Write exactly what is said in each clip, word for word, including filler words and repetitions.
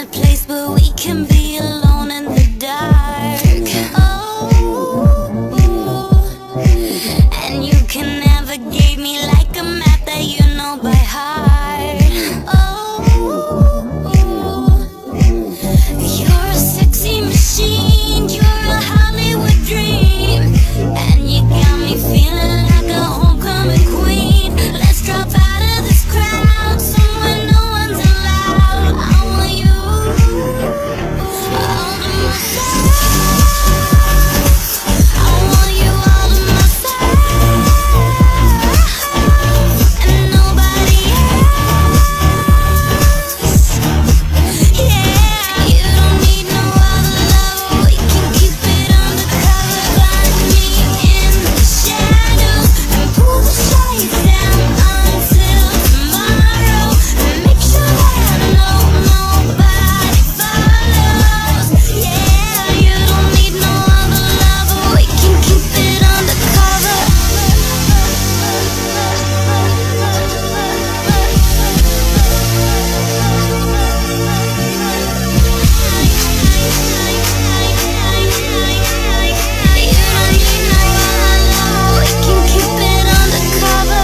a place where we can be alone in the dark. Oh, and you can navigate me like a map that you know by heart. Oh, you're a sexy machine, you're a Hollywood dream, and you got me feeling like a homecoming queen. Let's drop out of this crowd somewhere no one's allowed. I want you all to myself. I want you all to myself, and nobody else. Yeah, you don't need no other lover. We can keep it undercover. Find me in the shadows and pull the shades down until tomorrow, and make sure that no nobody follows. Yeah, you don't need no other lover. We can keep it undercover. You don't need no other lover. We can keep it undercover.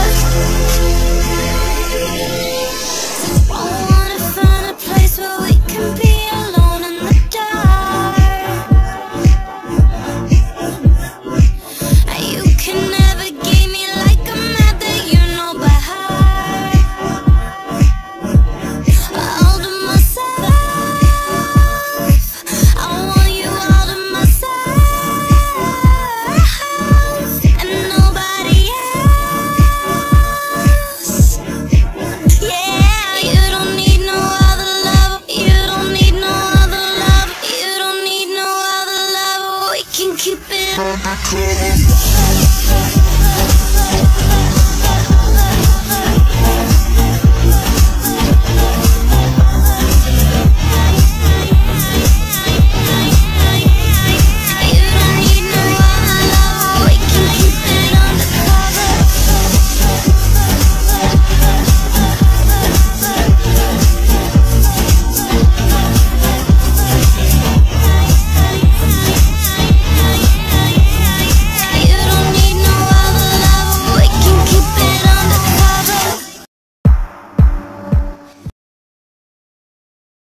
I wanna find a place where we can be alone in the dark. You can navigate me like a map that you know by heart. All to myself, I want you all to myself, and nobody else. Yeah, you don't need no other lover. You don't need no other lover. You don't need no other lover. We can keep it.